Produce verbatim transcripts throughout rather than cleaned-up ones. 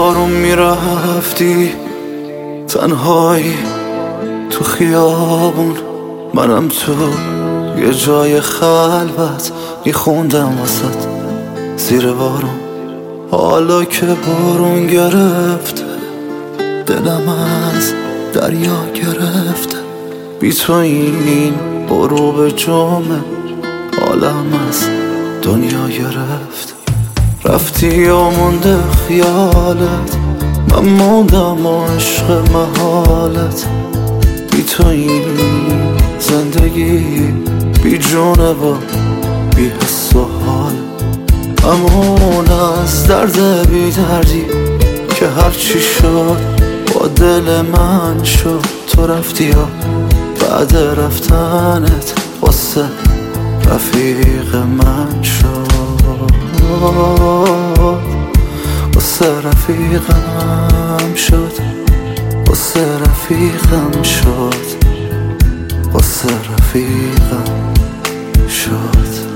بارون میرفتی تنهایی تو خیابون، منم تو یه جای خلوت میخوندم واسط زیر بارون. حالا که بارون گرفته دلم از دریا گرفته، بی تو این غروب جمعه حالم از دنیا گرفت. رفتی و مونده خیالت، من موندم و عشق محالت. بی تو این زندگی بی جونه و بی حس و حال، همون از درد بی دردی که هرچی شد با دل من شد. تو رفتی و بعد رفتنت واسه رفیق من شد، واسه رفیقم شد، واسه رفیقم شد، واسه رفیقم شد.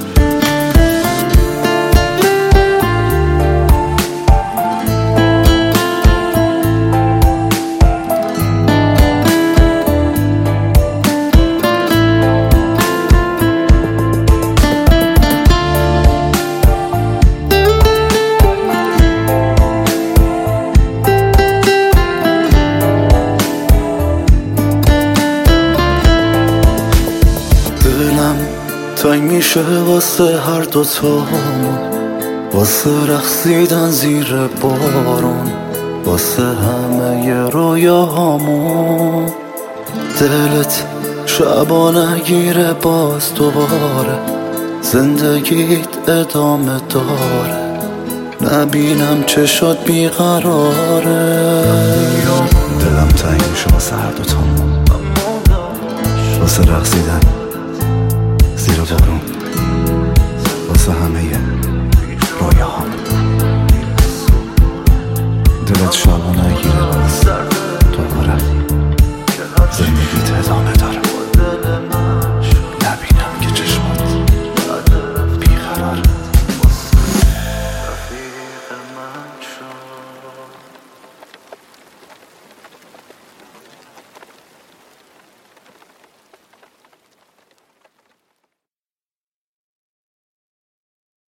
تنگ میشه واسه هر دوتامون، واسه رقصیدن زیر بارون، واسه همه رویاهامون. دلت شبا نگیره باز دوباره، زندگیت ادامه داره، نبینم چشات بیقراره. دلم تنگ میشه واسه هر دوتامون، واسه رقصیدن زیر بارون، واسه همه رویاهام. دلت شبا نگیره باز دوباره، زندگیت ادامه داره.